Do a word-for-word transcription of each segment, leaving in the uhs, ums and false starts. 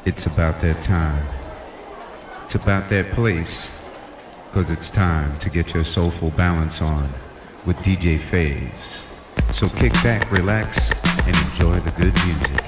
It's about that time. It's about that place. Cause it's time to get your soulful balance on with D J Phase. So kick back, relax, and enjoy the good music.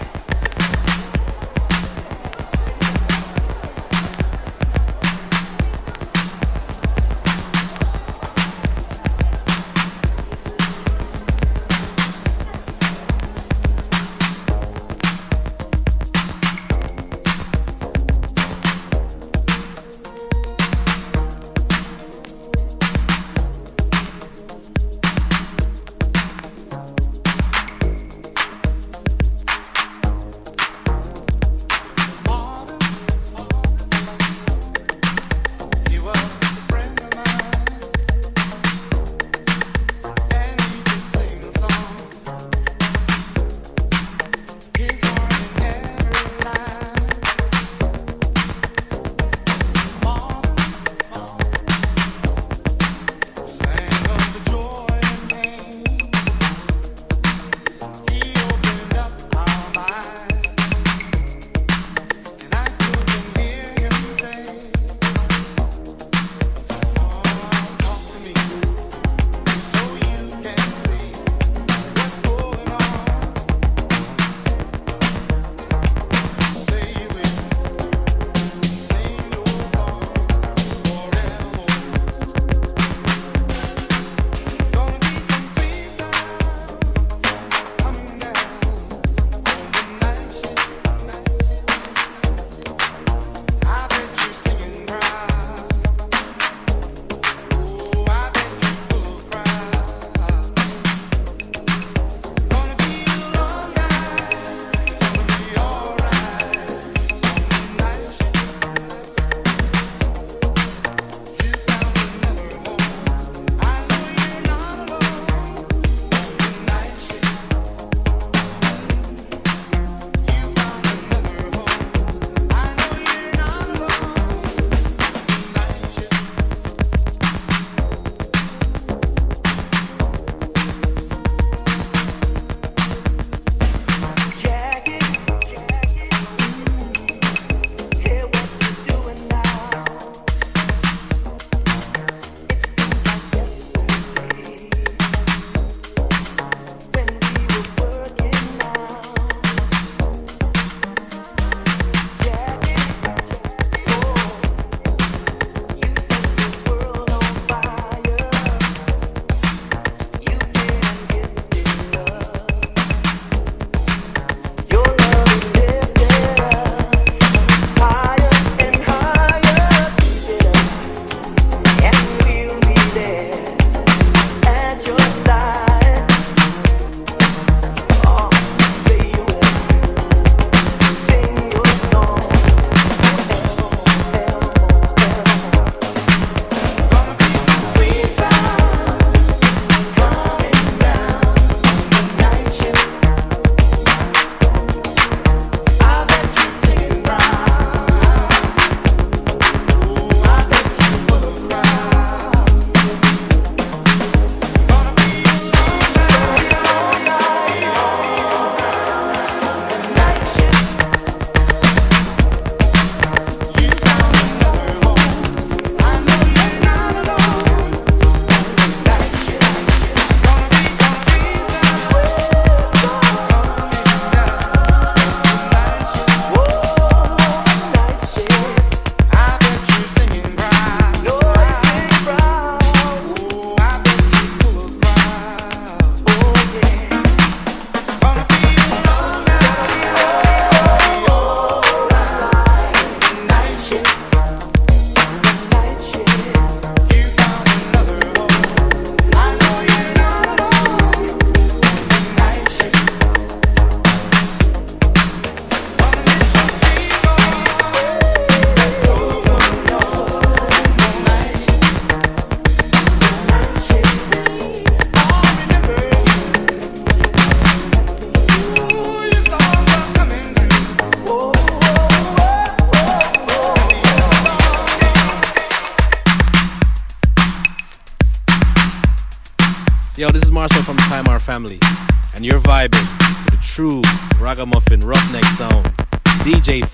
Yo, this is Marcel from the Time Our Family, and you're vibing to the true ragamuffin roughneck sound, D J Phase.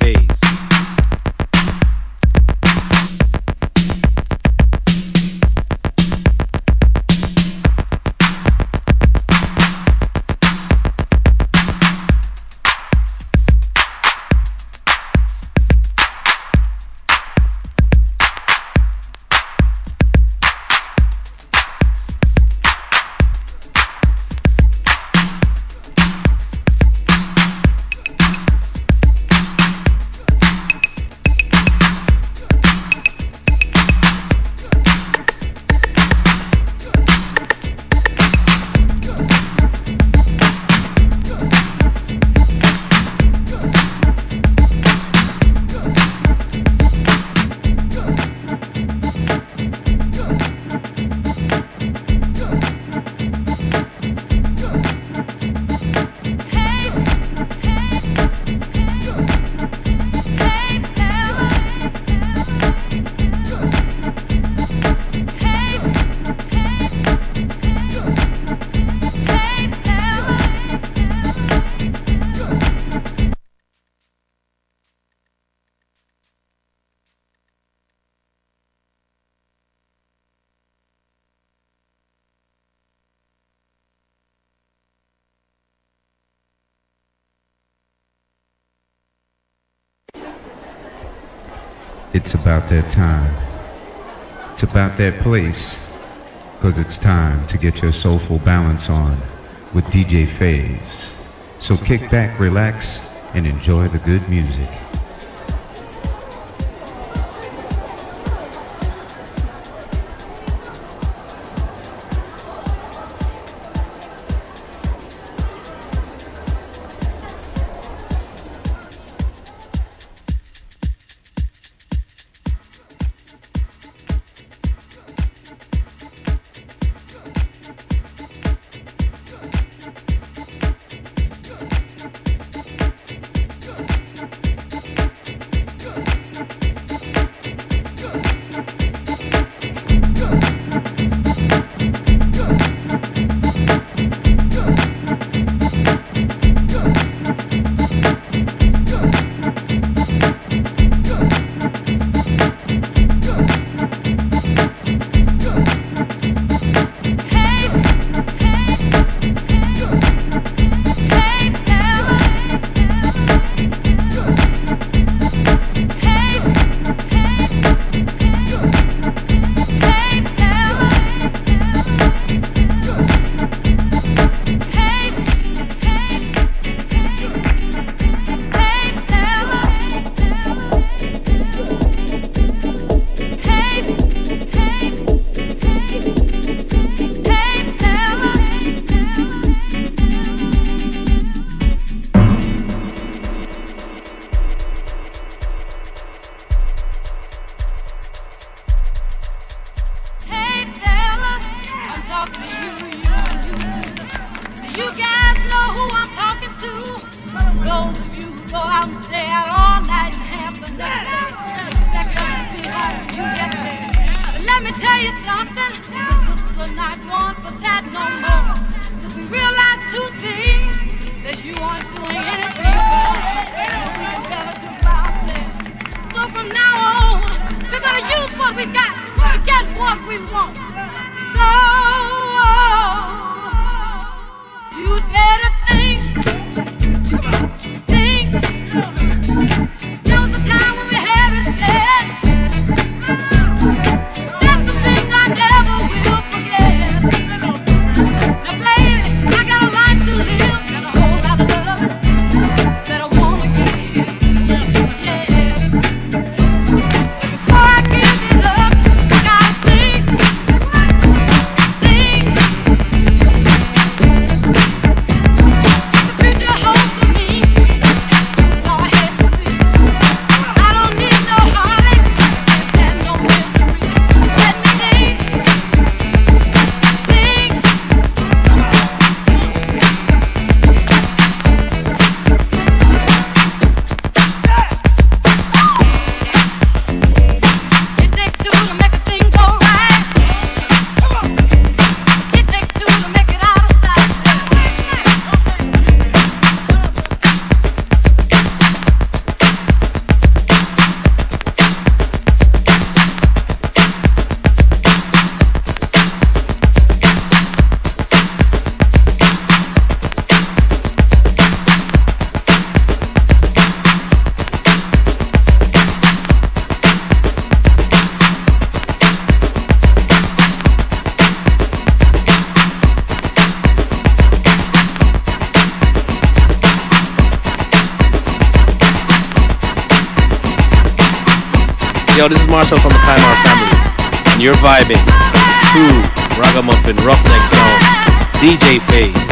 It's about that time. It's about that place. Cause it's time to get your soulful balance on with D J Phase. So kick back, relax, and enjoy the good music. Before I give it up Yo, this is Marcel from the Kaimar family, and you're vibing to Ragamuffin Roughneck Sound, D J Phase.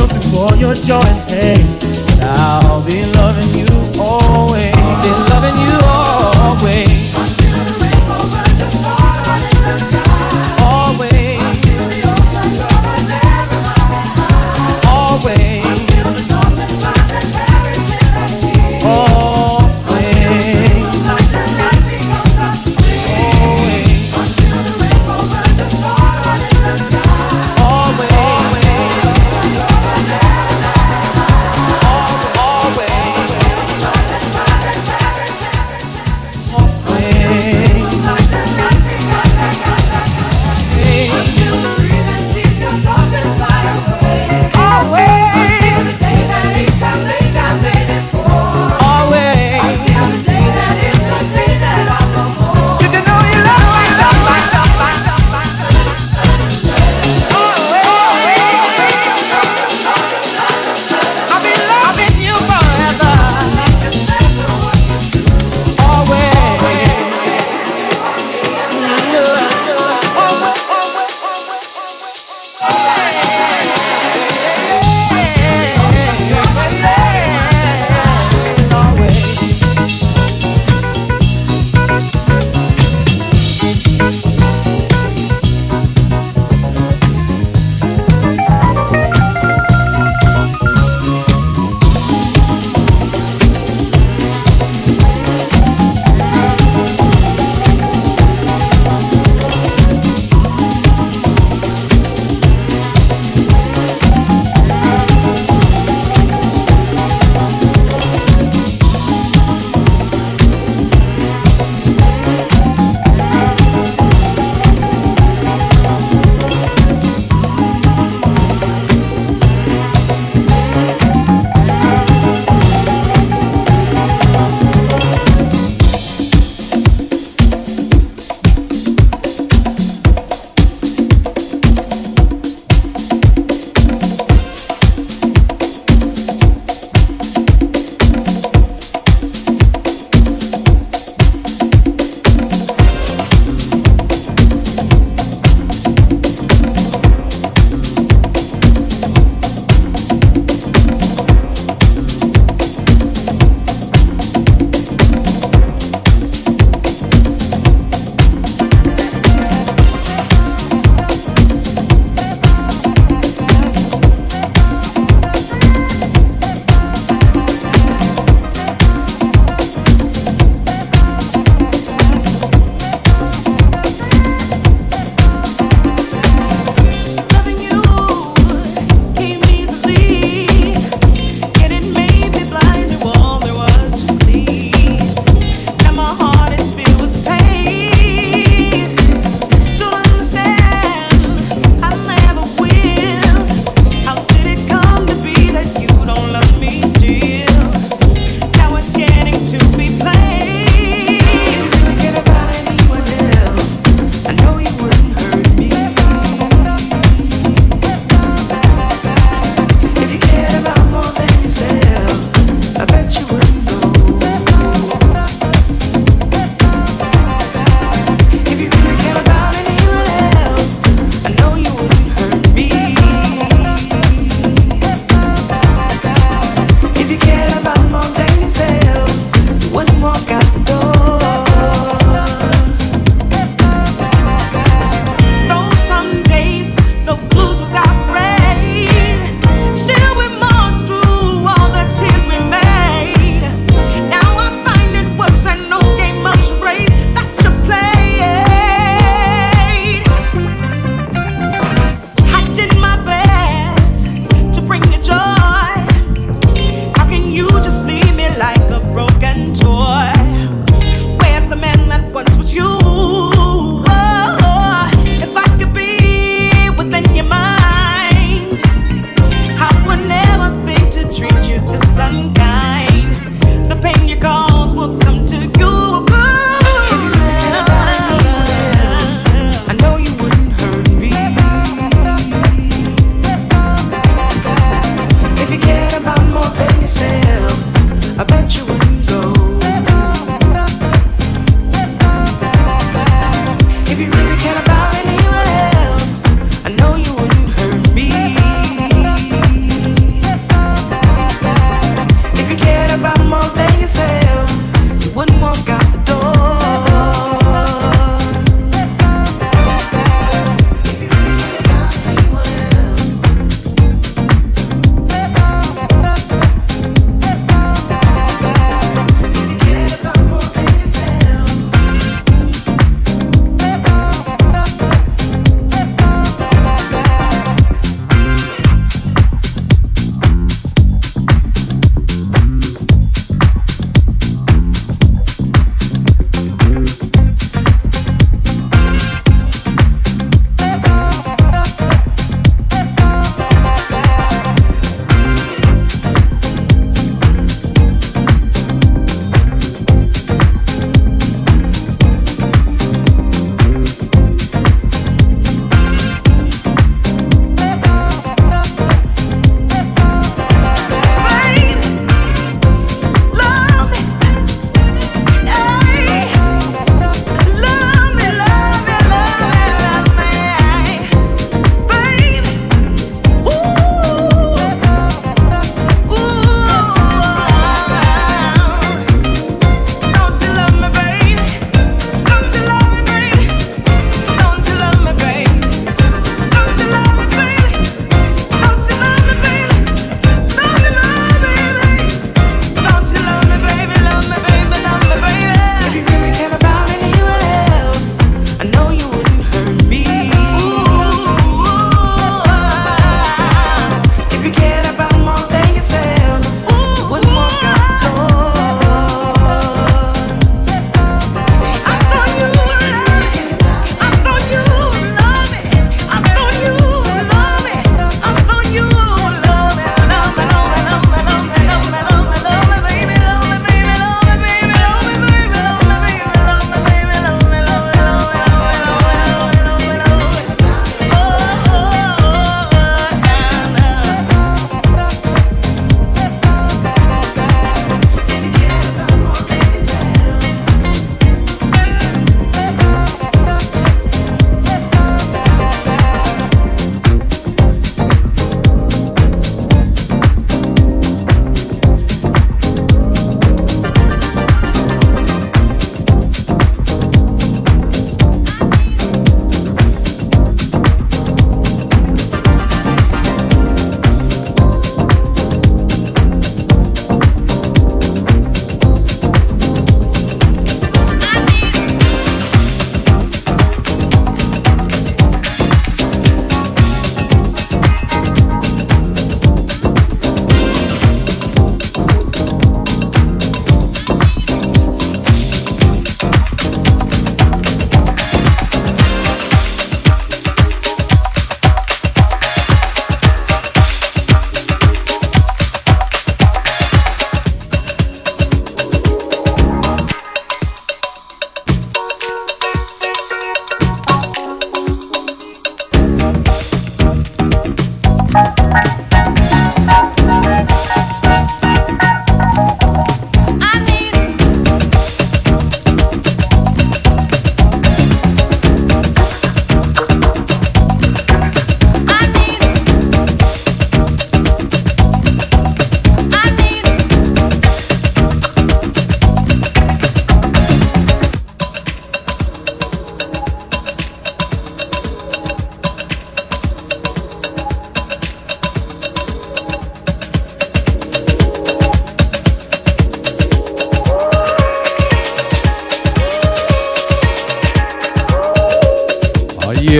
looking for your joy and pain. And I'll be loving you always. I'll be loving you always. Until the rainbow burns the star in the sky. Always. Until the ocean floor never runs dry. Always. Until the golden sun that carries in the sea. Always. Like the night becomes a dream. Until the rainbow burns the star in the sky. Always. Always.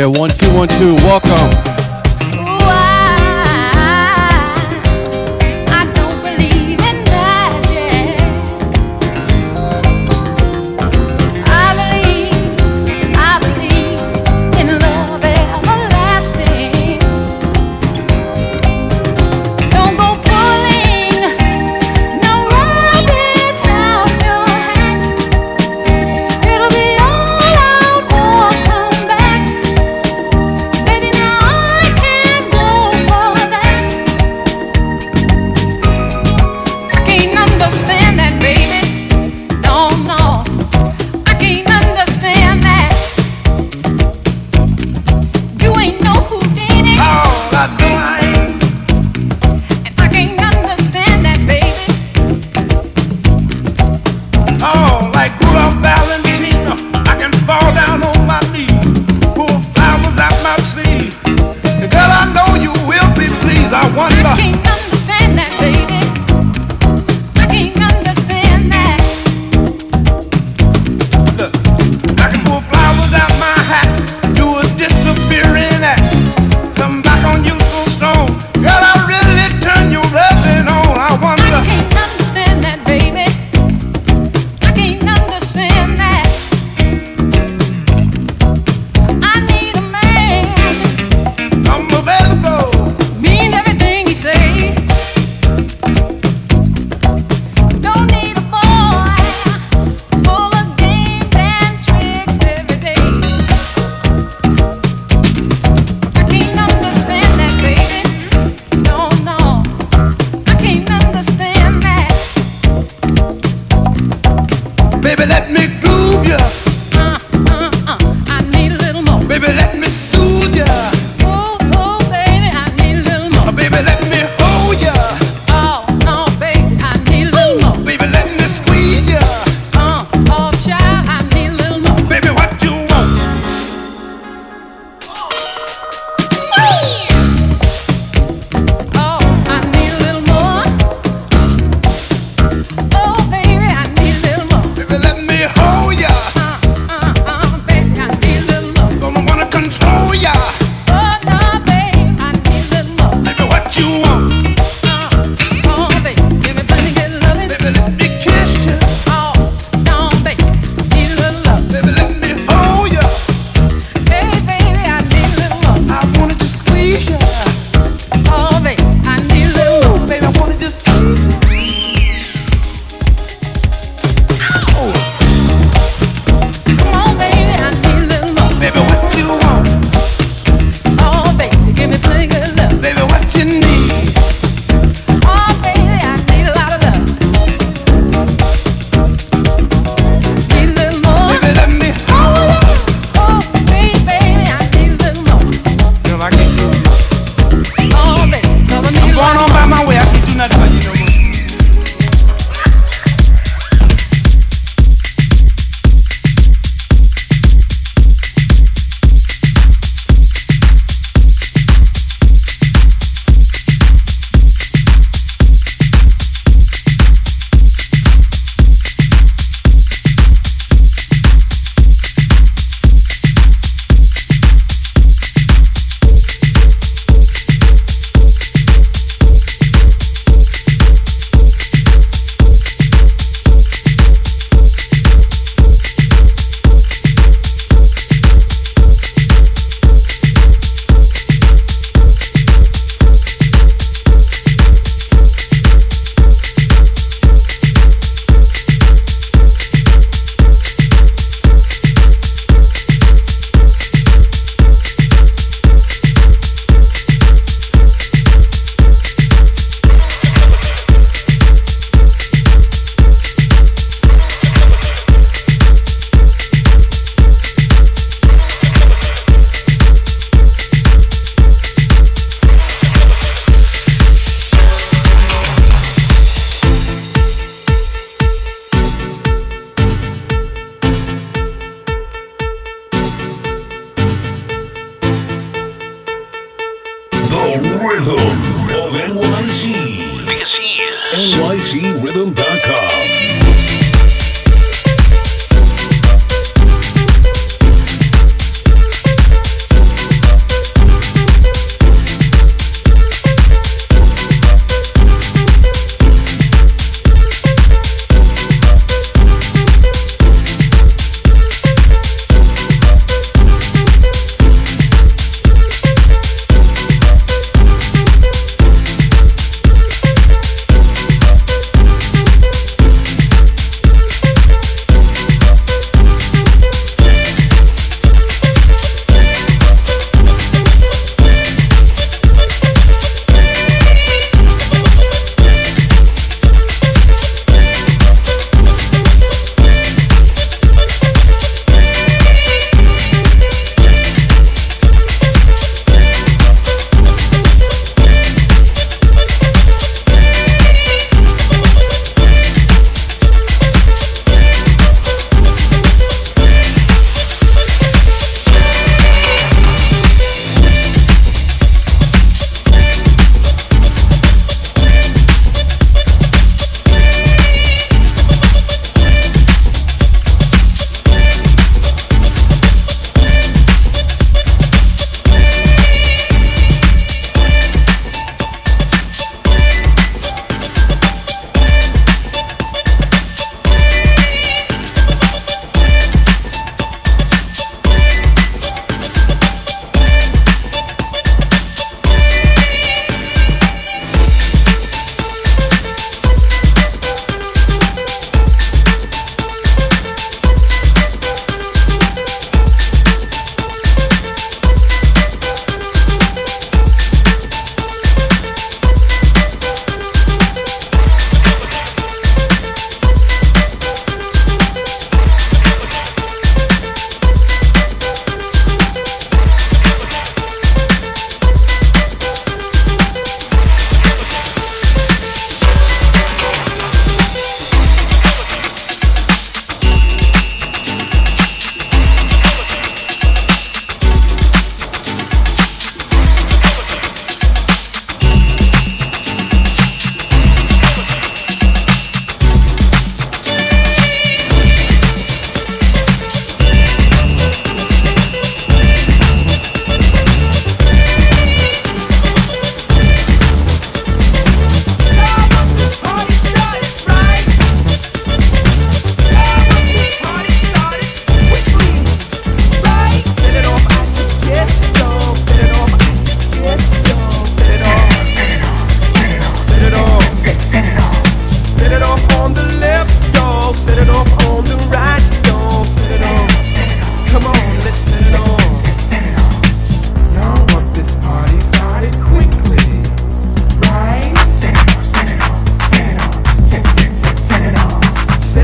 here. One, two, one, two. Welcome. This is N Y C rhythm dot com.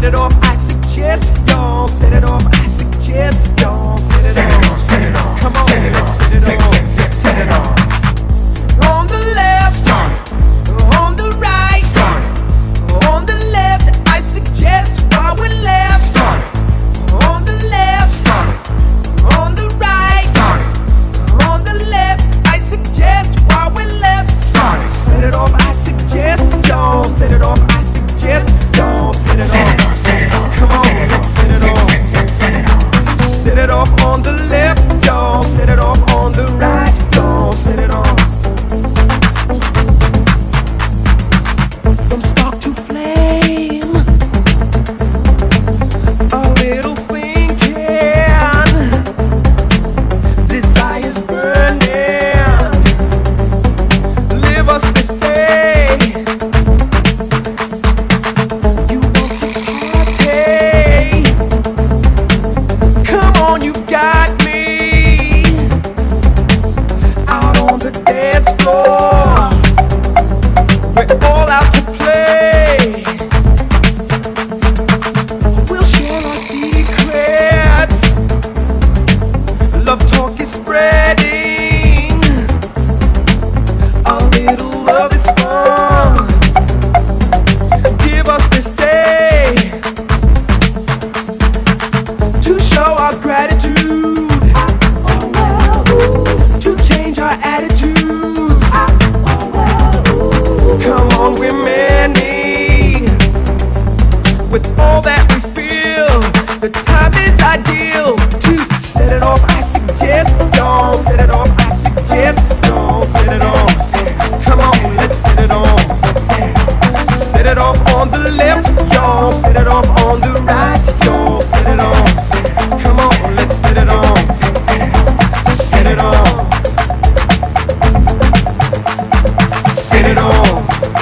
it off, I suggest y'all set it off, I suggest y'all set it Set it off, set it off, Come on, set it off, set it set, off. set, set, set it off. On the left, Start it, on the right, start it, on the left, I suggest while we're left. start it, On the left, start it, on the right, start it, on the left, I suggest while we're left. start it. Set it off, I suggest y'all set it off, I suggest y'all set it Set it off. off, set it off, Come on, set it off, set it set, off. set, set, set it off. Set it off on the left, y'all set it off on the right, y'all set it off. From spark to flame, a little thinking, desire's burning. Live us this day. You want to party? Come on, you got me. Out on the dance floor, we're all out to play. We'll share our secrets. Love talk is spreading. A little love is fun. Give us this day to show our gratitude, to change our attitudes. Come on, we're many. With all that we feel, the time is ideal to set it off. I suggest y'all set it off. I suggest y'all set it off. Come on, let's set it off. Set it off on the left, y'all. Set it off on the right, y'all. Set it off. Come on, let's set it off. Set it off. Set it off.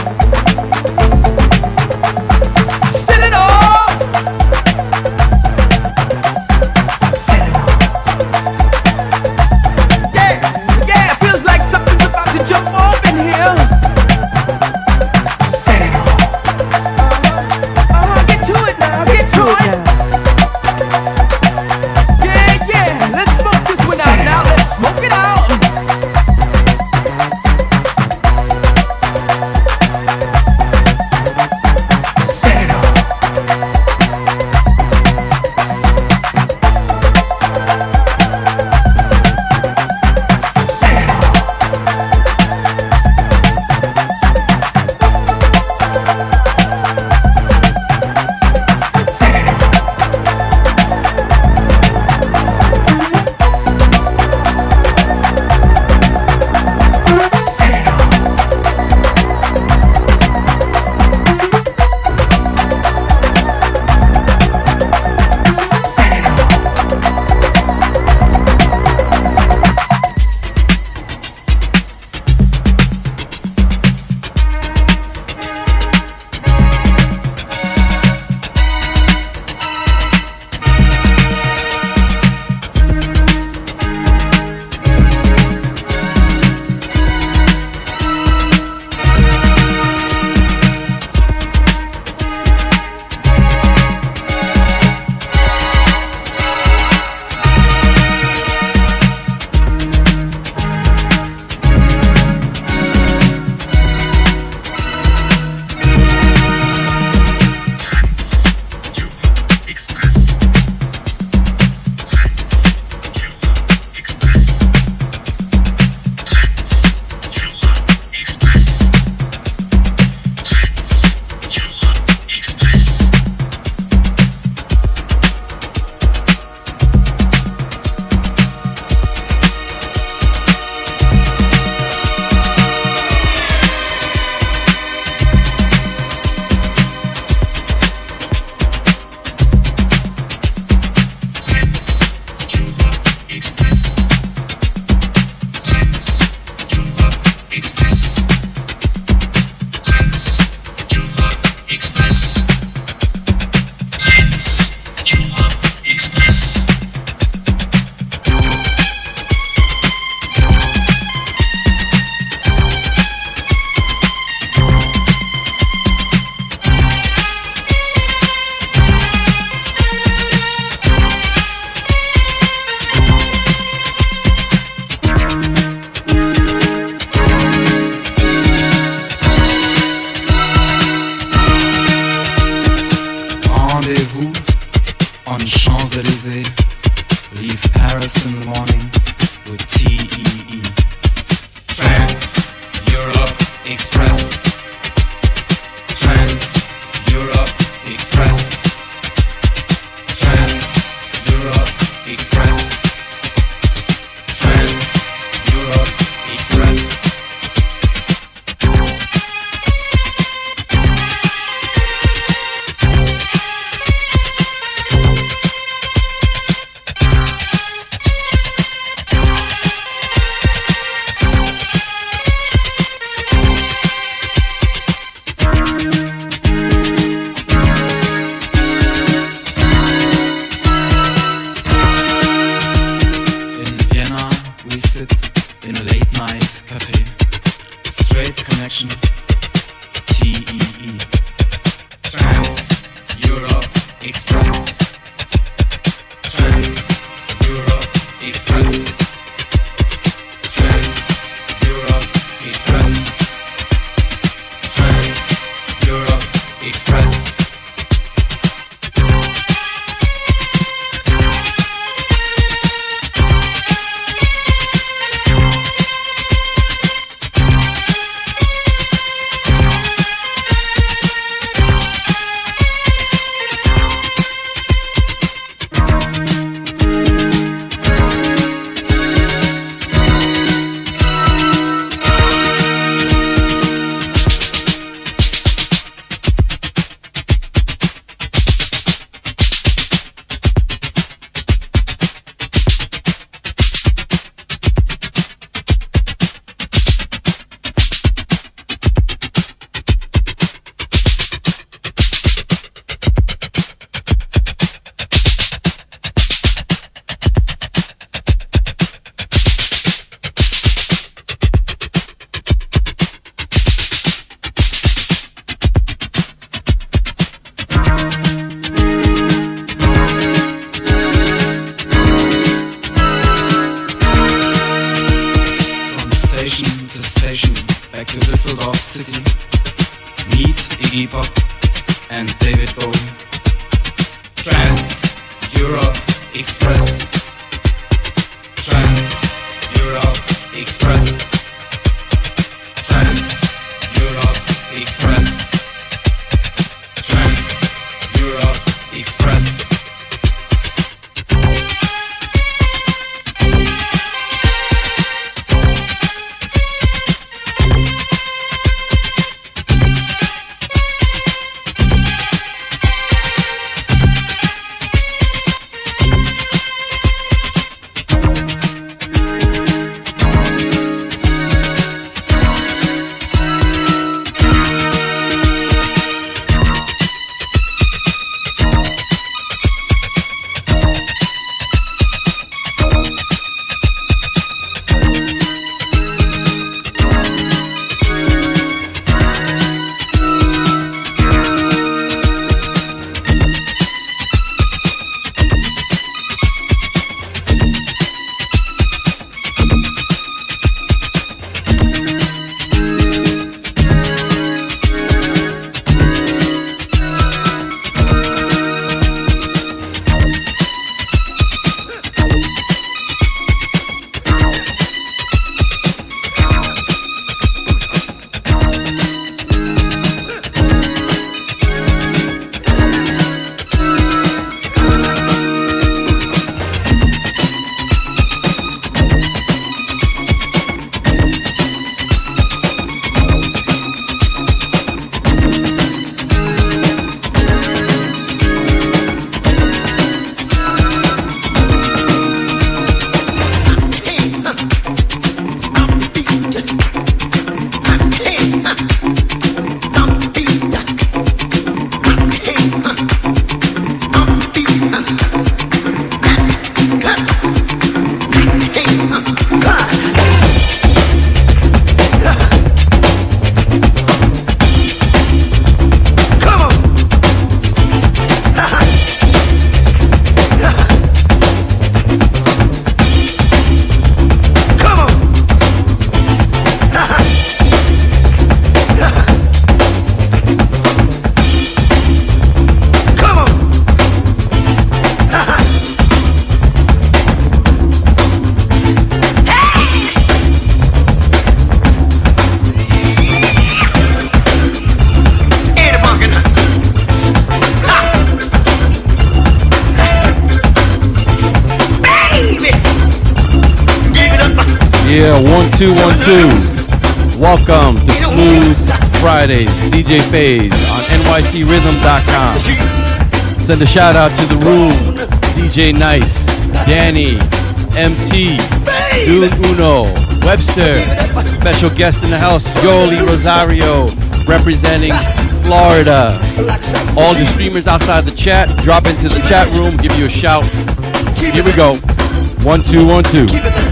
Set it off. Set it off. Yeah, yeah, it feels like something's about to jump off in here. Set it off. Uh-huh, get to it now, get to it. Paris in the morning with T E E. Trans Europe Express. Trans Europe Express. Trans Europe Express. Trans Europe Express. Yeah, one, two, one, two. Welcome to Smooth Fridays, D J Phase on N Y C rhythm dot com. Send a shout out to the room, D J Nice, Danny, M T, Dude Uno, Webster, special guest in the house, Jolie Rosario, representing Florida. All the streamers outside the chat, drop into the chat room, give you a shout. Here we go. One, two, one, two.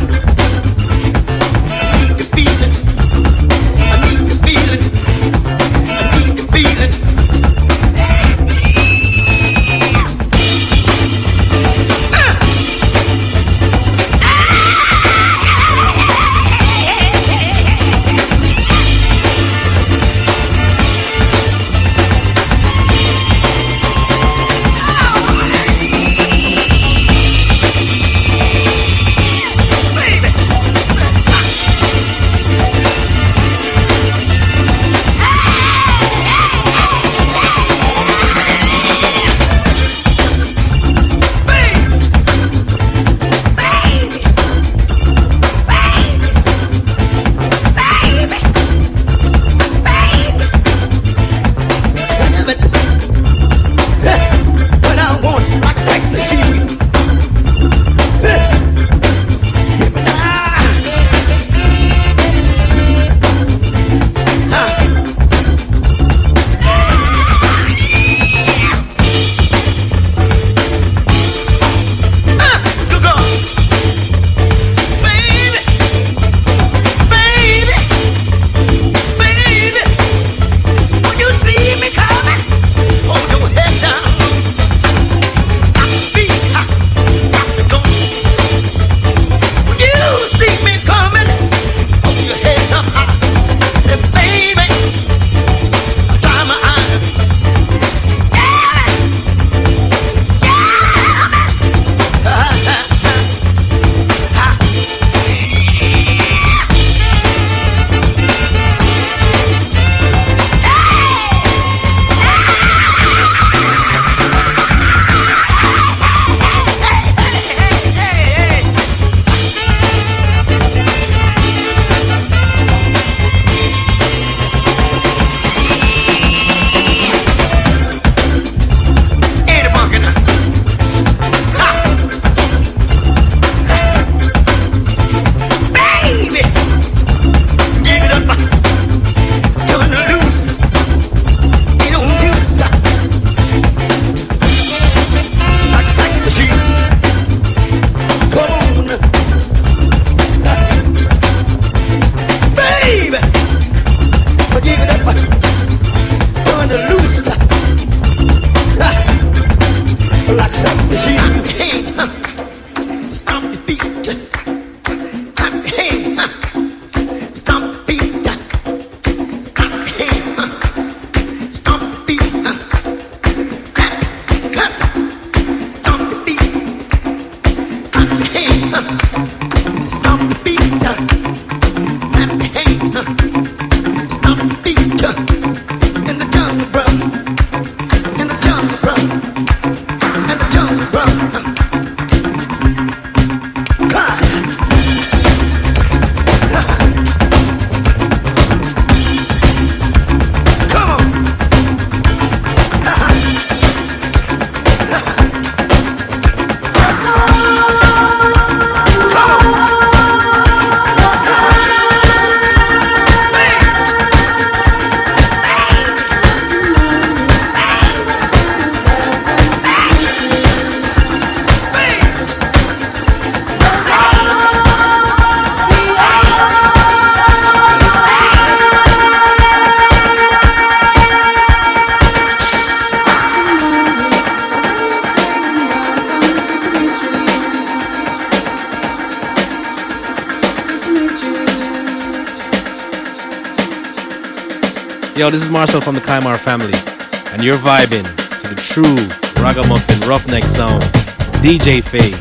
Yo, this is Marcel from the Kaimar family, and you're vibing to the true ragamuffin roughneck sound, D J Phase.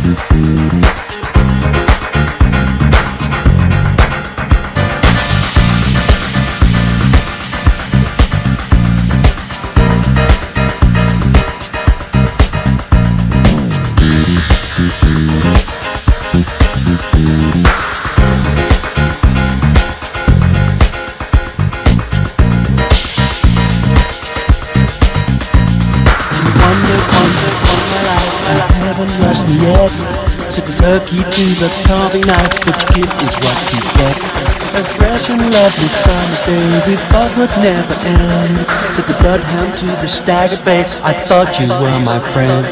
Turkey to the carving knife, what you give is what you get. A fresh and lovely summer day we thought would never end. Said the bloodhound to the staggered bay, I thought you were my friend.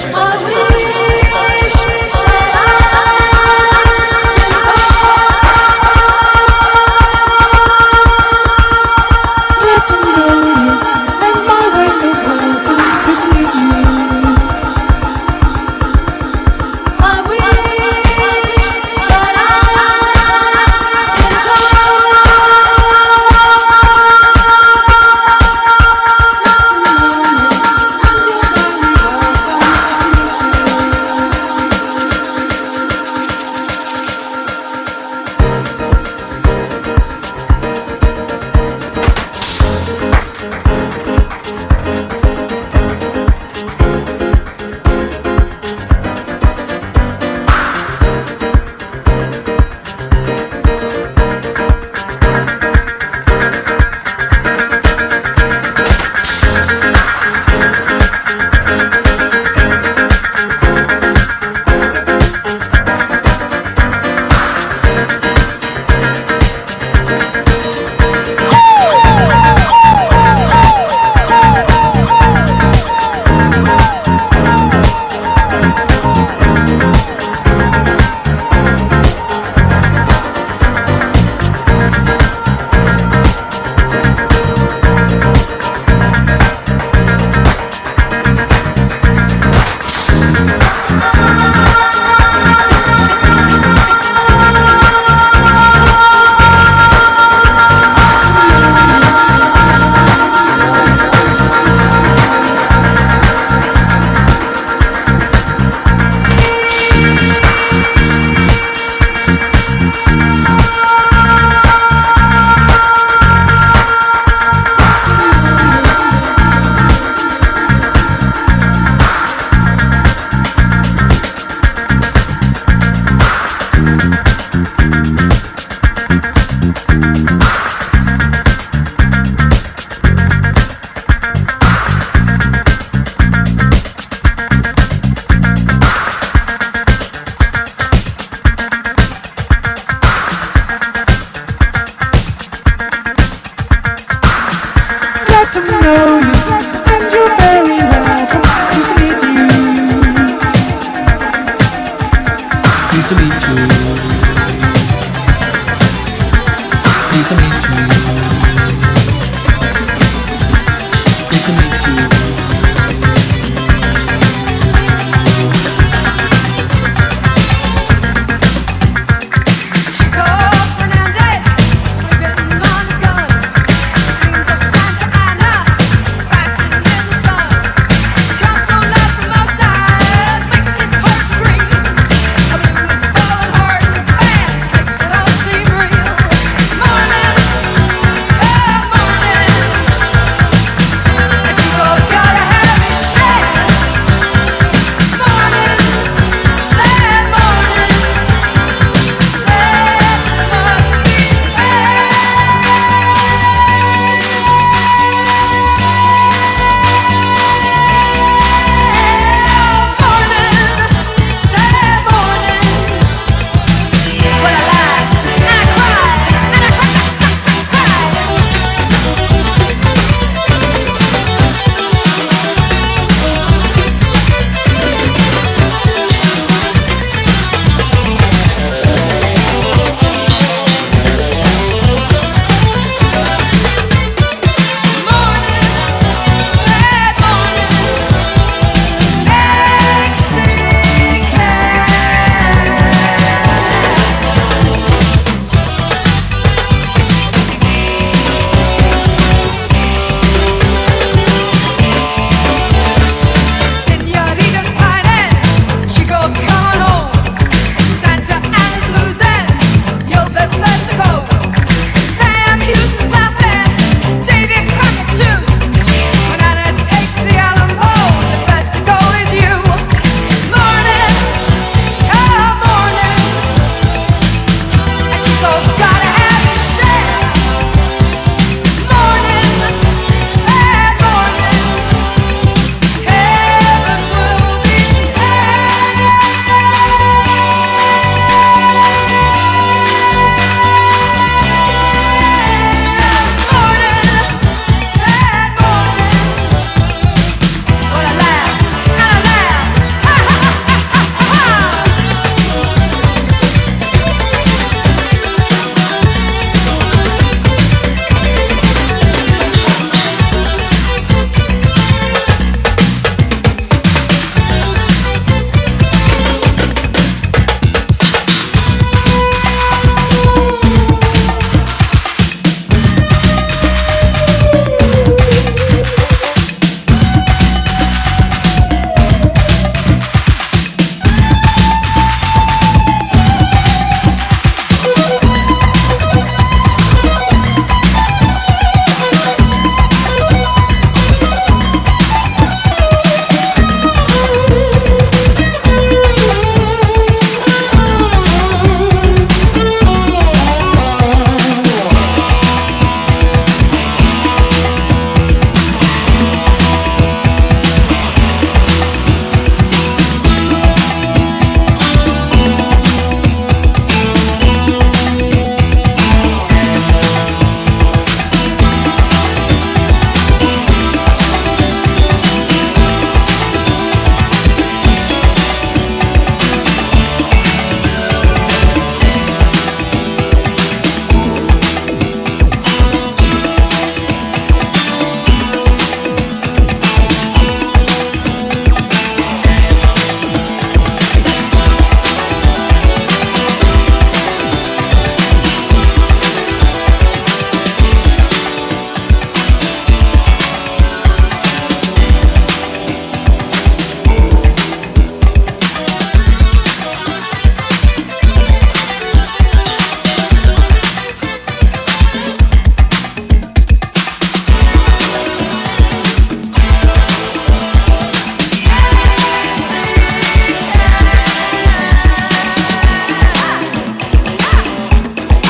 Morning.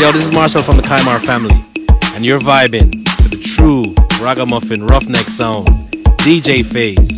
Yo, this is Marcel from the Kaimar family, and you're vibing to the true ragamuffin roughneck sound, D J Phase.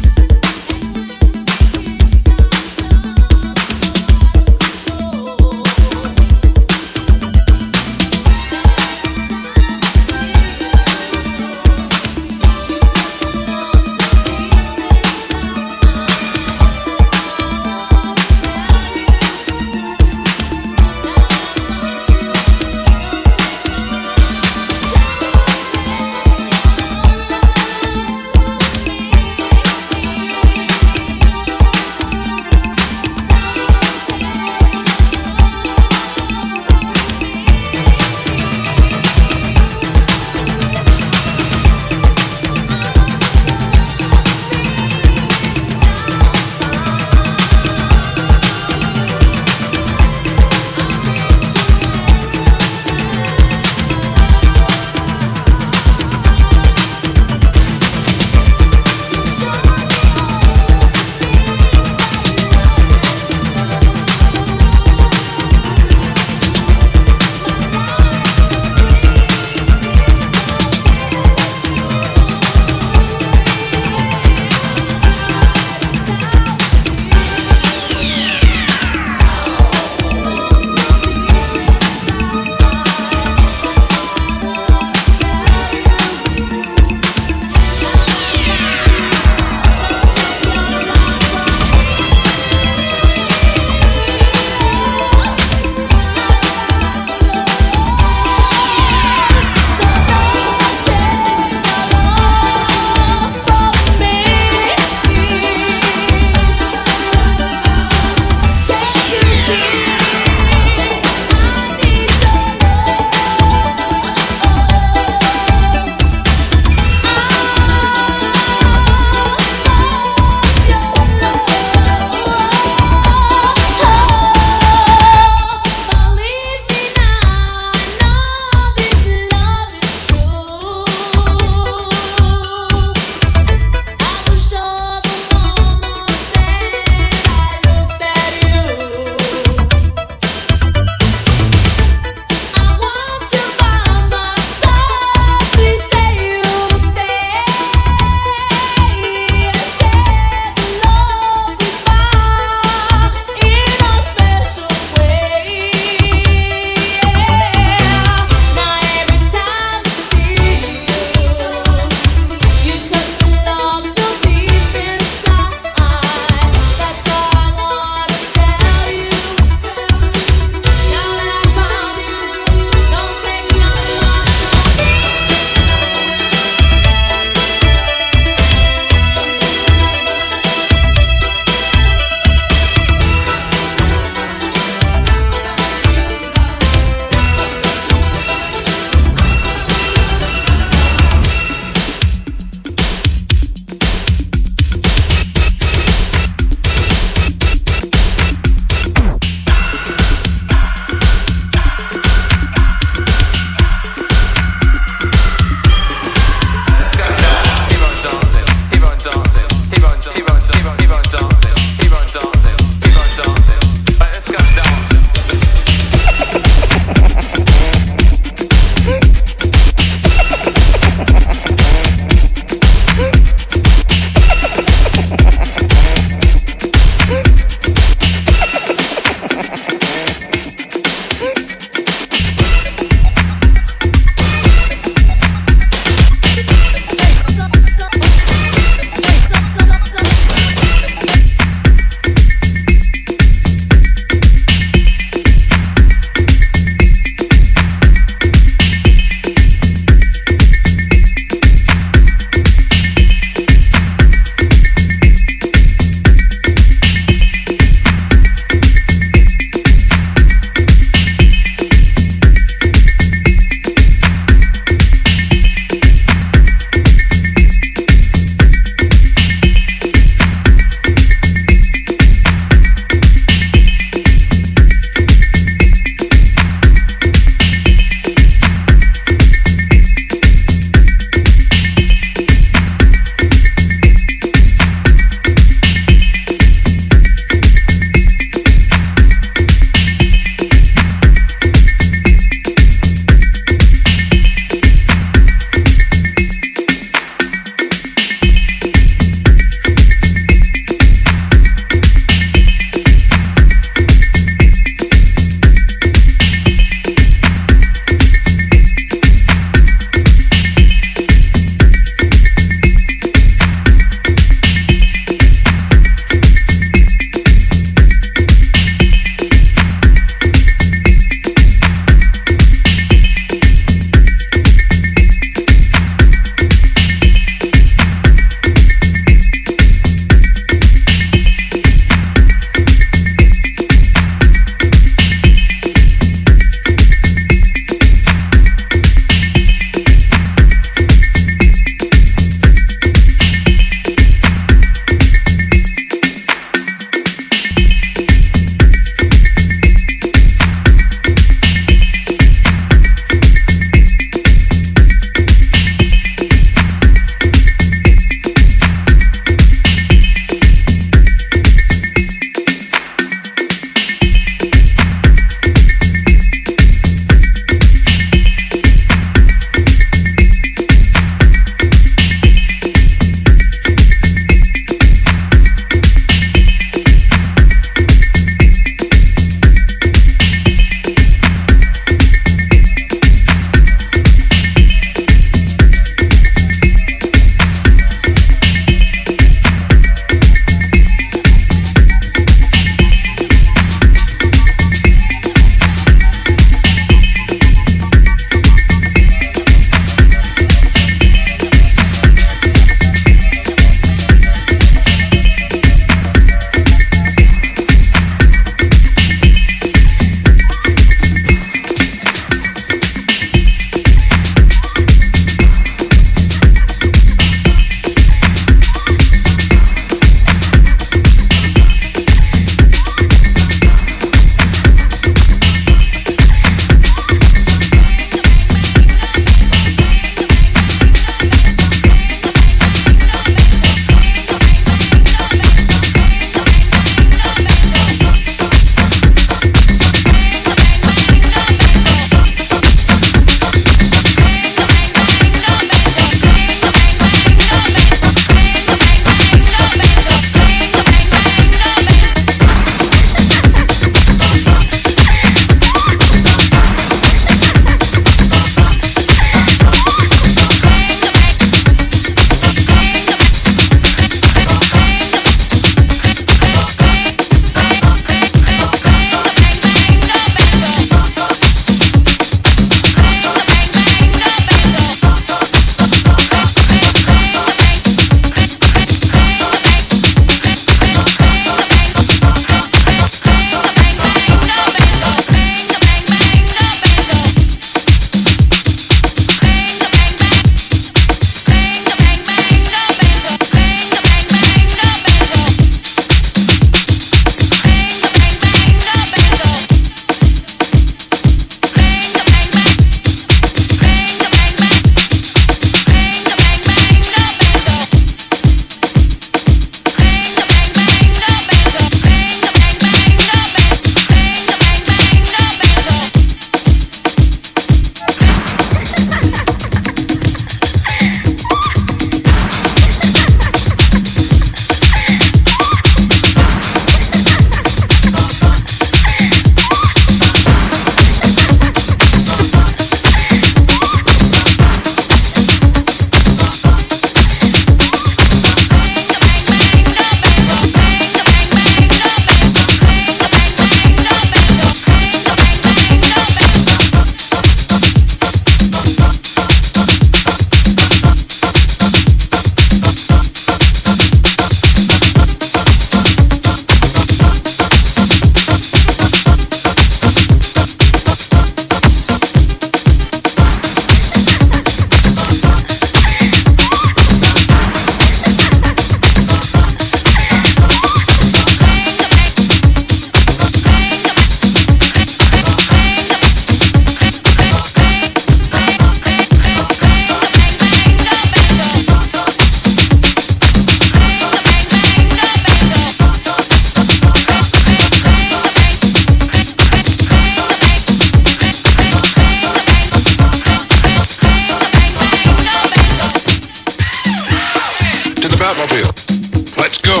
Batmobile. Let's go.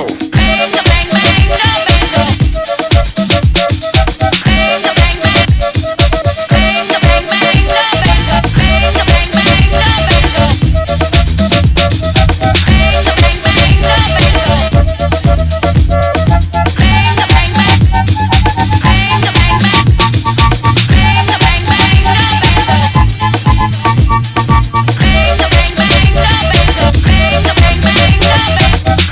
Bang, bang, bang, bang, bang.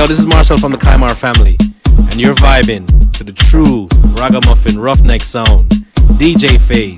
Yo, this is Marcel from the Kaimar family, and you're vibing to the true ragamuffin roughneck sound, D J Phase.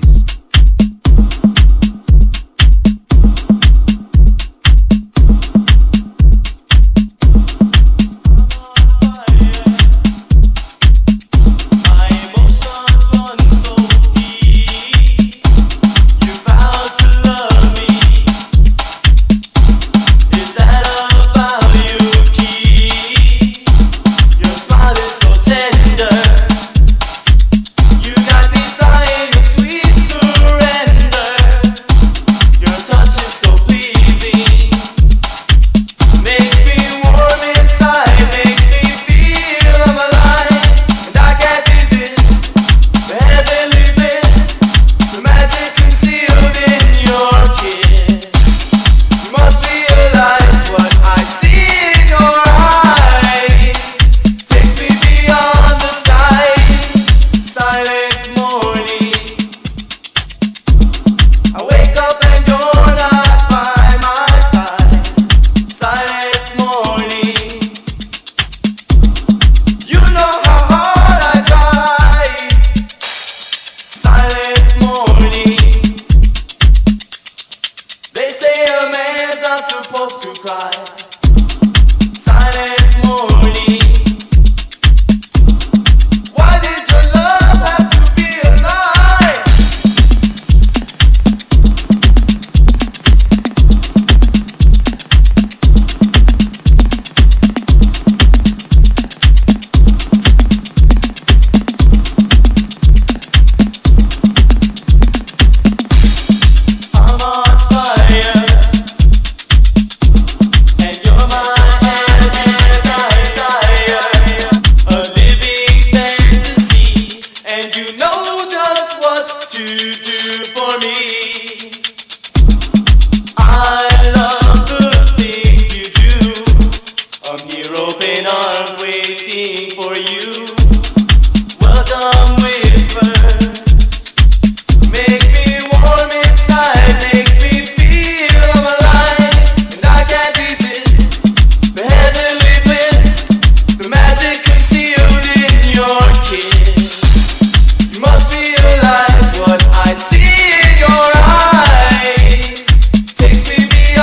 What I see in your eyes takes me beyond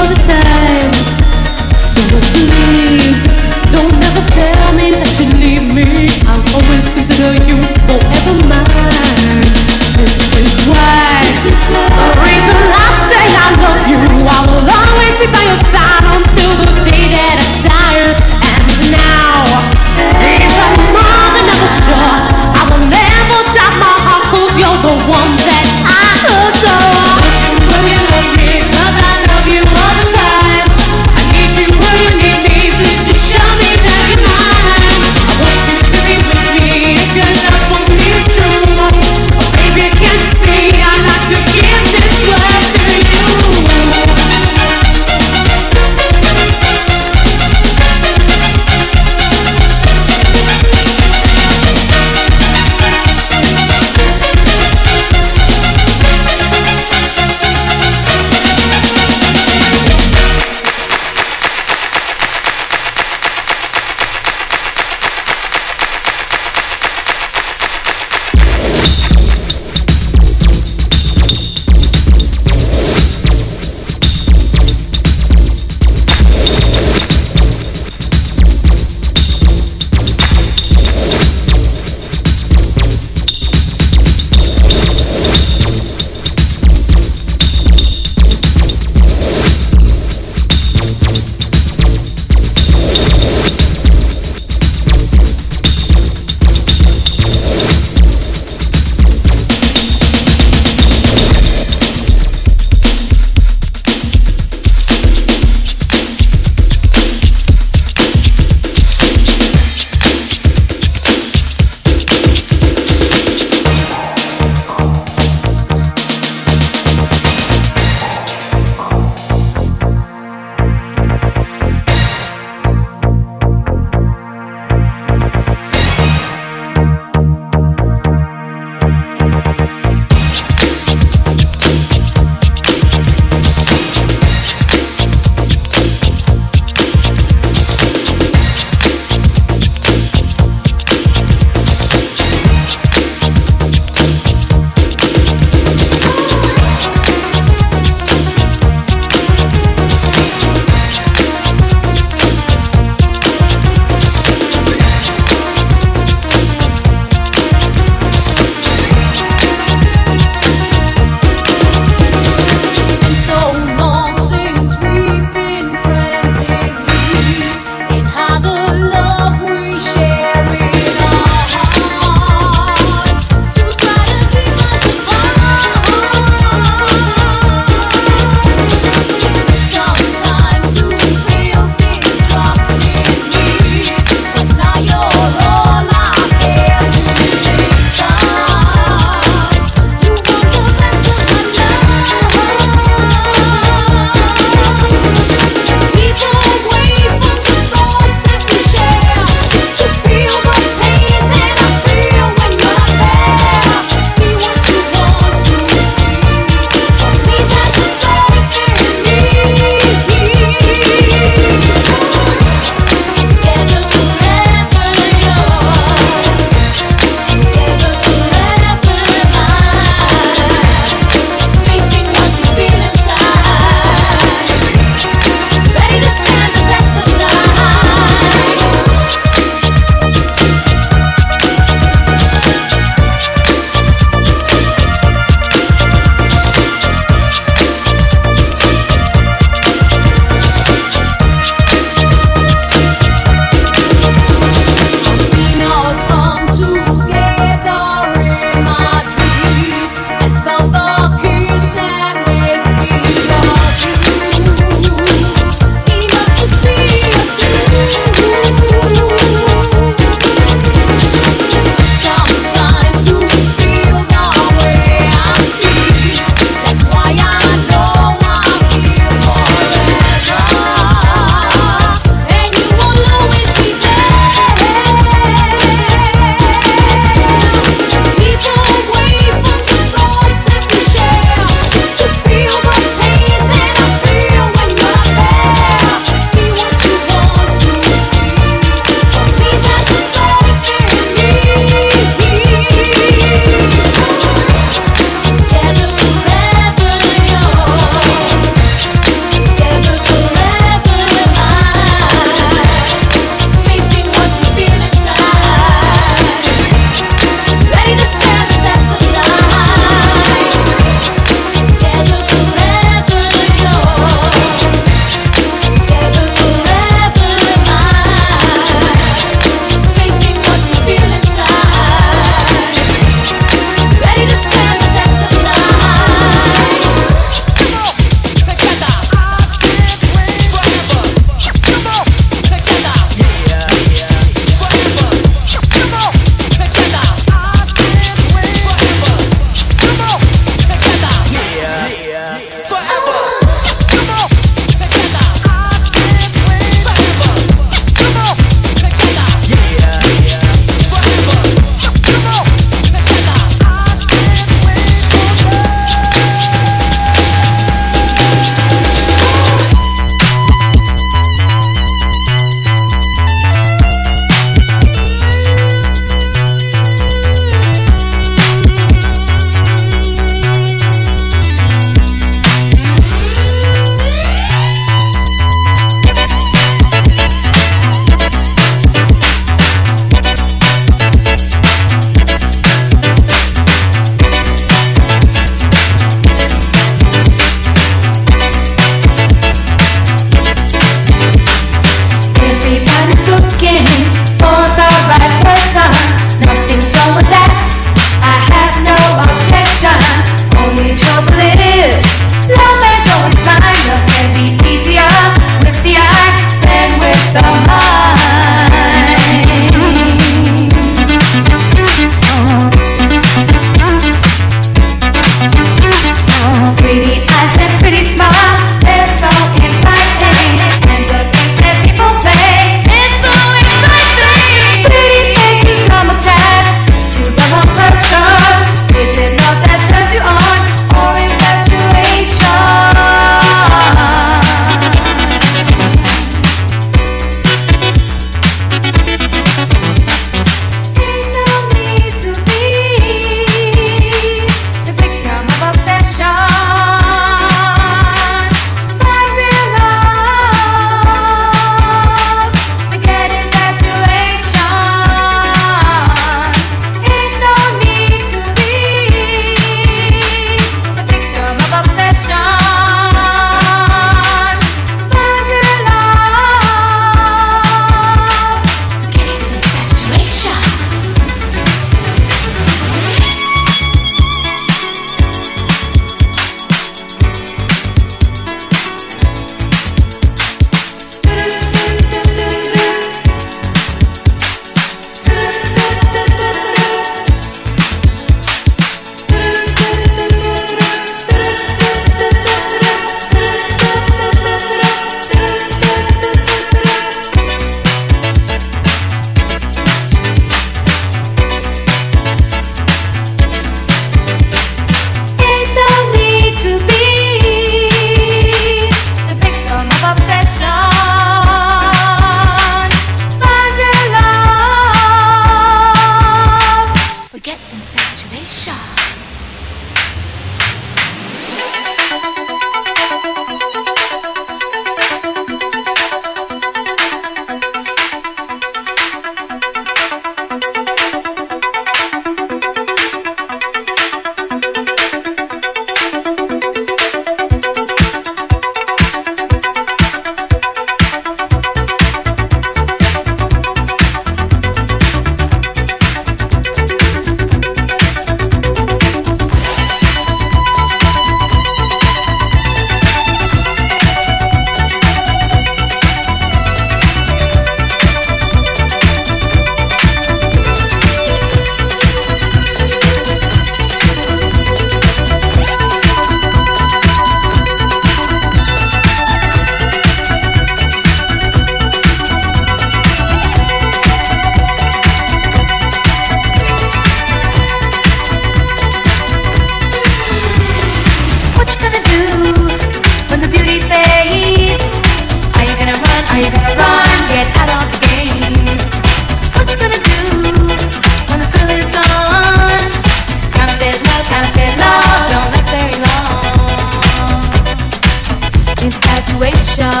infatuation.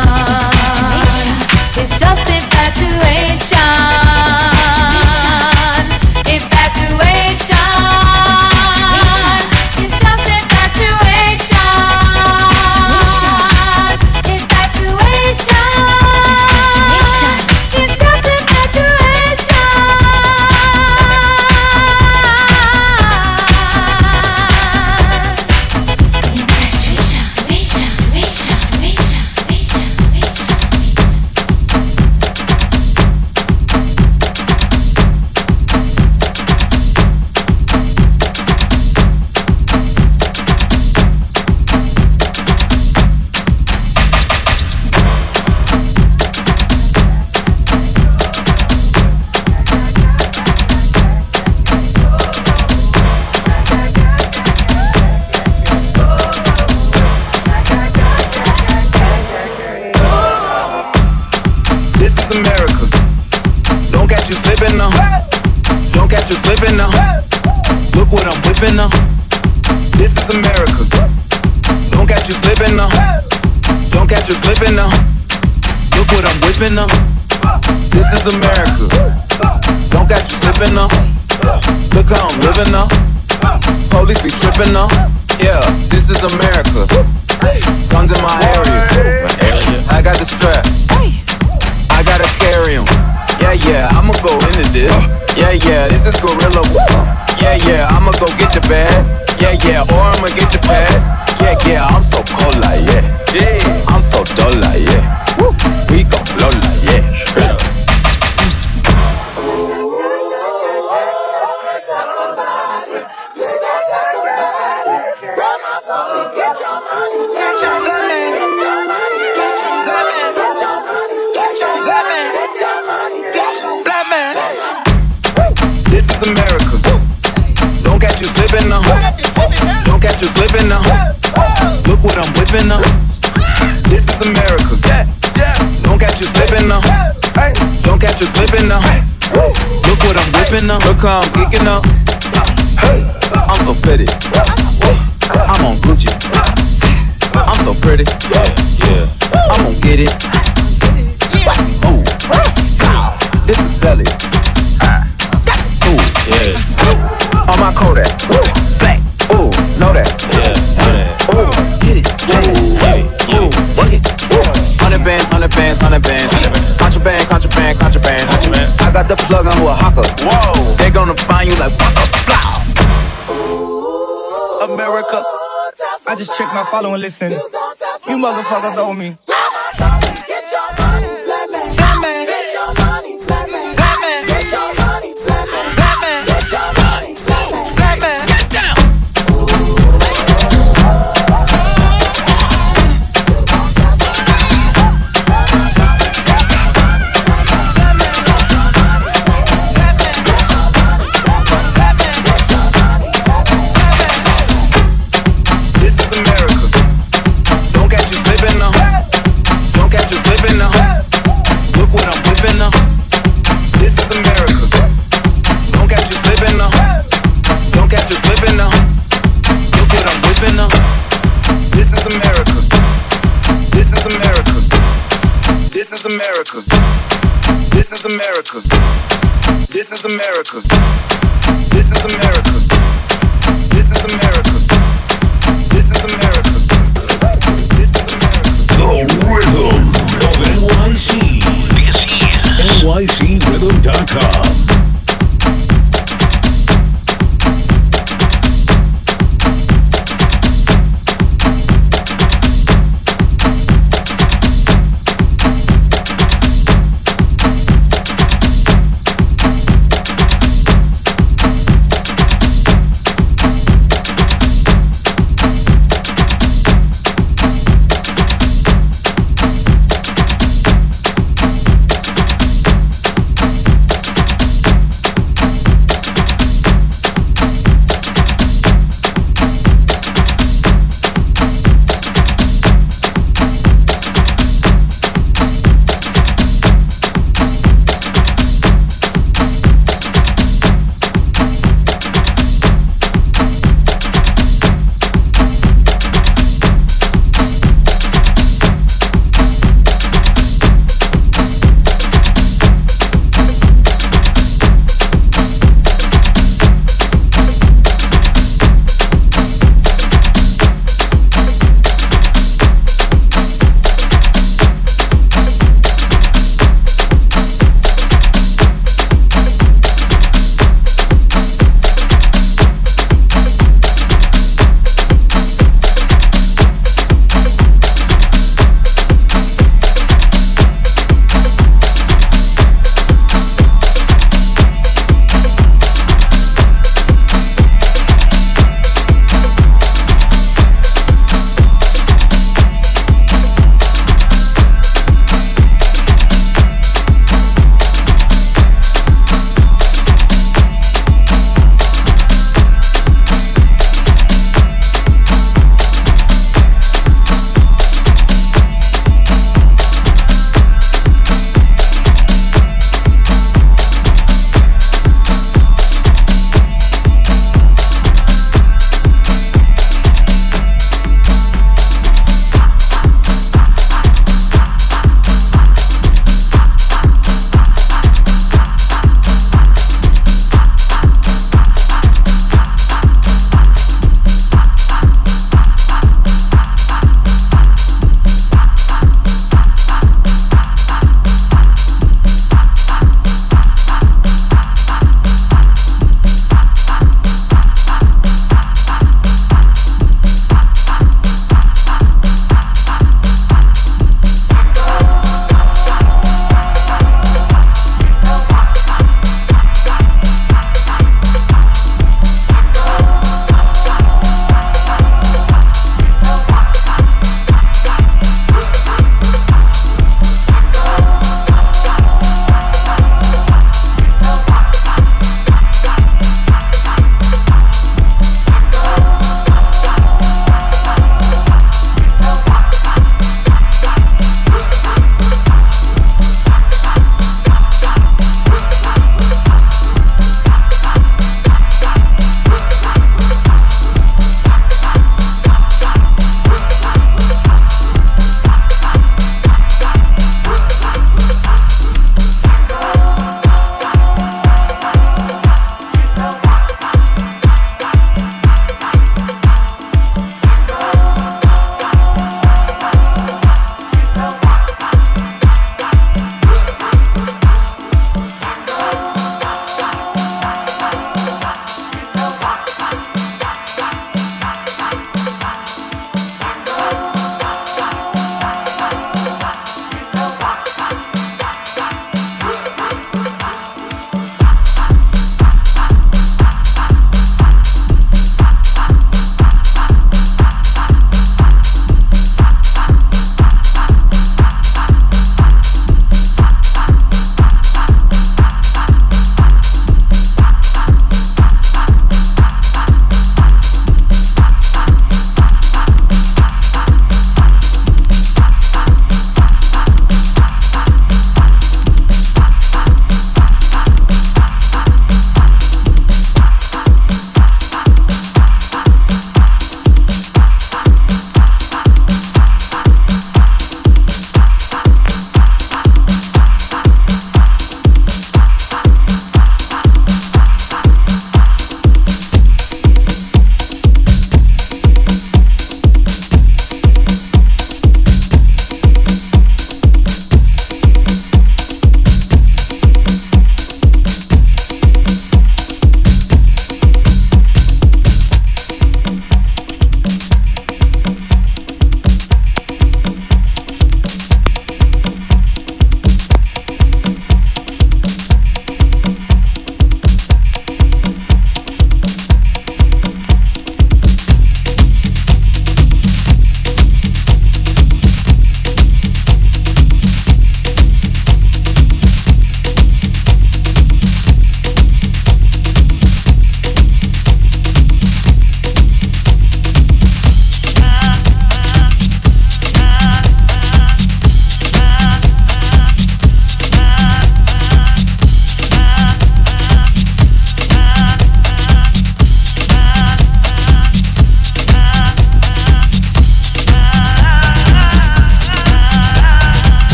It's just infatuation. Infatuation. It's just infatuation. Infatuation. It's just you slipping now. Look what I'm whipping now. This is America. Don't catch you slipping now. Don't catch you slipping now. Look what I'm whipping now. This is America. Don't catch you slipping now. Look how I'm living now. Police be tripping now. Yeah, this is America. Guns in my area. I got the strap. I gotta carry 'em. Yeah, yeah, I'ma go into this. Yeah, yeah, this is gorilla. Yeah, yeah, I'ma go get the bag. Yeah, yeah, or I'ma get the pad. Yeah, yeah, I'm so cold like yeah. Yeah, I'm so dull like yeah. We gon' blow like yeah. This is America. Don't catch you slipping now. Don't catch you slipping now. Look what I'm whipping now. This is America. Don't catch you slipping now. Don't catch you slipping now. Look what I'm whipping now. Look how I'm geeking now. I'm so pretty. I'm on Gucci. I'm so pretty. Yeah, yeah. I'm gonna get it. Ooh. This is Sally. Ooh, yeah. On my Kodak. Ooh, black. Ooh, know that. Yeah, know that. Ooh, get it. Yeah. Ooh, work it. Hundred bands, hundred bands, hundred bands. Contraband, contraband, contraband. I got the plug on who a hawker. Whoa. They gonna find you like waka, blah. America. I just checked my follow and listen. You motherfuckers owe me. Get your money, black man. Black man. Get your money, black man. Black man. Get your money, black man. Black man. Get your money, black man. Black man. Get down. This is America. Don't catch you slipping now. Don't catch you slipping now. Look what I'm whipping now. This is America. Don't catch you slipping now. Don't catch you slipping now. Look what I'm whipping now. This is America. This is America. This is America. This is America. This is America. This is America. This is America. This is America. This is America. The rhythm of N Y C. This is N Y C rhythm dot com.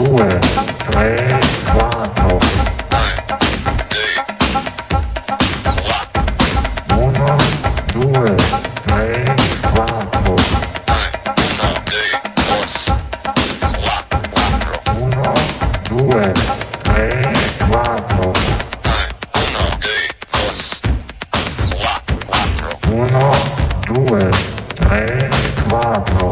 due, tre, quattro. Uno, due, tre, quattro. Uno, due, tre, quattro. Uno, due, tre, quattro.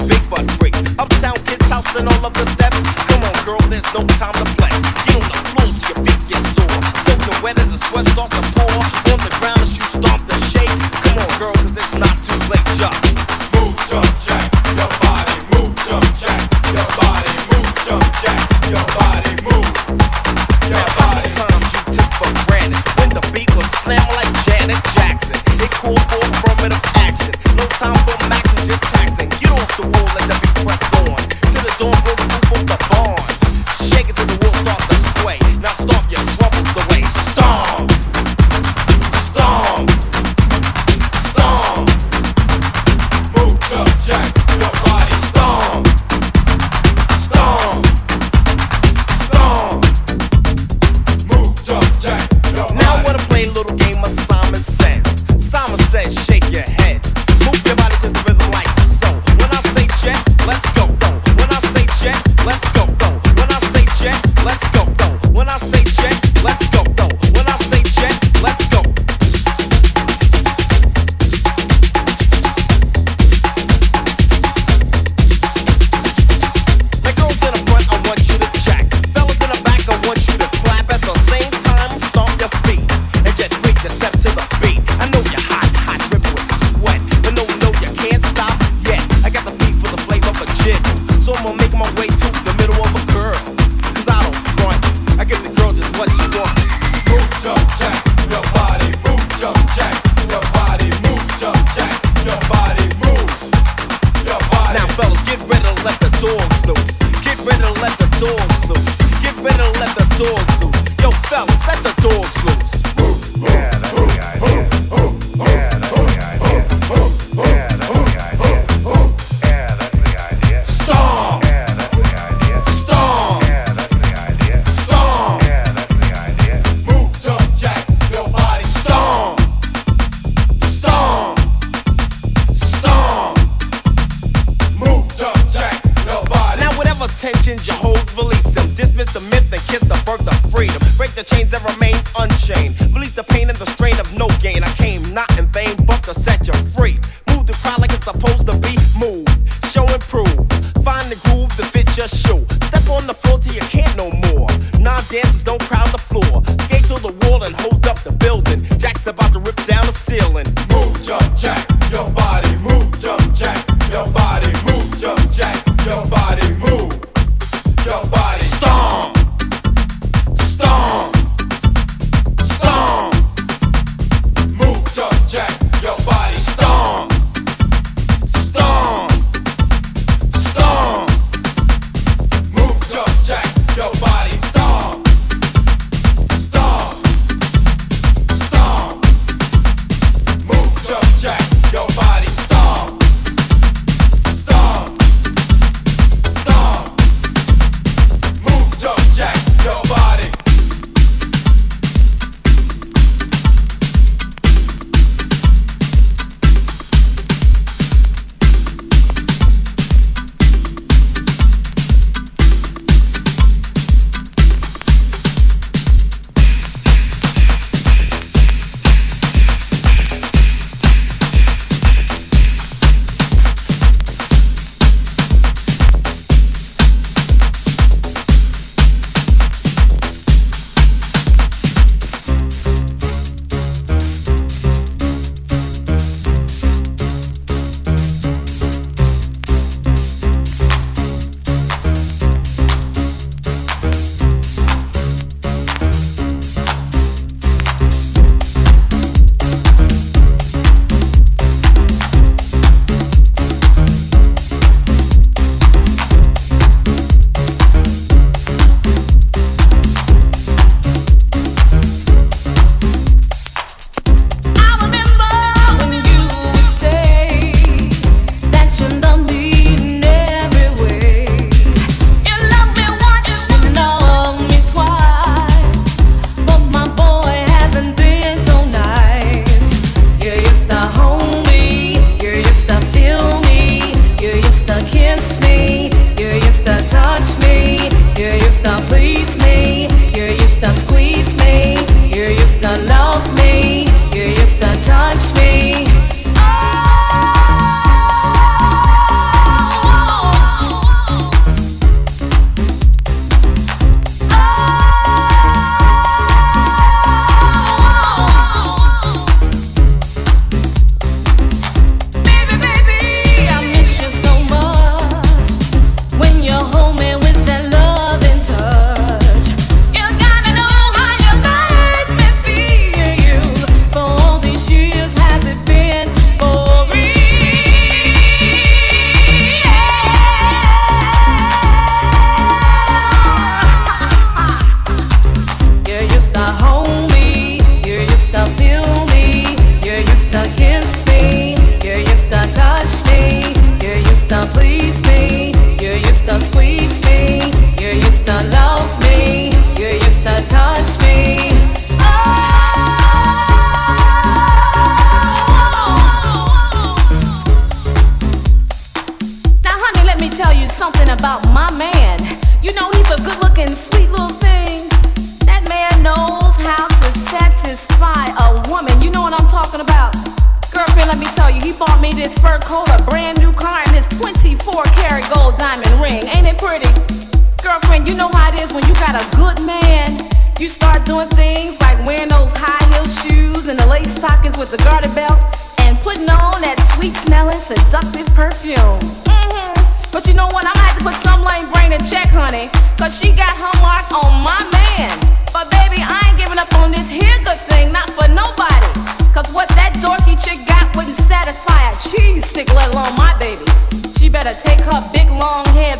big butt freak. Uptown kids house and all of the steps. Come on, girl, there's no time to flex. Get on the floor till your feet get sore. Soaking wet and the sweat starts to pour. On the ground as you stomp the shake. Come on, girl, cause it's not too late. Just move, jump, jack, your body. Move, jump, jack, your body. Move, jump, jack, your body. Move, your now, body. How many times you took for granted when the beat was slammed like Janet Jackson? It called for affirmative action. No time for maxing, just taxing. Get off the wall, let the beat press on. To the door, go roof of the barn. Shake it till the wall start to sway. Now stomp your troubles away. Stomp, stomp, stomp. Move, jump, jack, your body. Stomp, stomp, stomp. Move, jump, jack, your body. Now I wanna play a little game of Simon Says. Simon says, shake your head. Move your body to the rhythm like so. When I say check, let's go, go. When I say check, let's go, go. When I say check, let's go, go. When I say check, let's go, go. When I say check, let's go. The girls in the front, I want you to jack. Fellas in the back, I want you to clap at the same time. Stomp your feet and just freak the step to the beat. I know you're hot, hot, dripping with sweat, but no, no, you can't stop yet. I got the beat for the flavor of a jig, so I'm gonna make my way to the middle of a curl. Cause I don't front, I give the girl just what she wants. Move, jump, jack, your body. Move, jump, jack, your body. Move, jump, jack, your body. Move, your body. Now, fellas, get ready to let the dogs loose. Get ready to let the dogs loose. Get ready to let the dogs loose. Yo, fellas, let the dogs loose. Yeah, that's the idea. Yeah, that's the idea. Yeah, that's the idea. Yeah, that's the idea. Stomp. Yeah, that's the idea. Stomp. Yeah, that's the idea. Stomp. Yeah, that's the idea. Move, jump, jack, your body. Stomp. Stomp. Stomp. Move, jump, jack, your body. Now whatever tensions you hold, release them. Dismiss the myth and kiss the birth of freedom. Break the chains that remain unchained. Release the pain and the strain of no gain. I came not in vain, but to set you free. Move the crowd like it's supposed to be moved. Show and prove. Find the groove to fit your shoe. Step on the floor till you can't no more. Non-dancers don't crowd the floor. Skate to the wall and hold up the building. Jack's about to rip down the ceiling. Move, jump, jack, your body. Move, jump, jack, your body. Move, jump, jack, your body. Move, your body. Stomp, stomp, stomp. Move, jump, jack, your body. Stomp, stomp, stomp. Move, jump, jack, your body. Stomp, stomp, stomp. tell you something about my man. You know he's a good-looking, sweet little thing. That man knows how to satisfy a woman. You know what I'm talking about? Girlfriend, let me tell you, he bought me this fur coat, a brand new car, and this twenty-four karat gold diamond ring. Ain't it pretty? Girlfriend, you know how it is when you got a good man. You start doing things like wearing those high heel shoes and the lace stockings with the garter belt and putting on that sweet-smelling, seductive perfume. Mm-hmm. But you know what? I'm gonna have to put some lame brain in check, honey, cause she got her mark on my man. But baby, I ain't giving up on this here good thing, not for nobody. Cause what that dorky chick got wouldn't satisfy a cheese stick, let alone my baby. She better take her big long head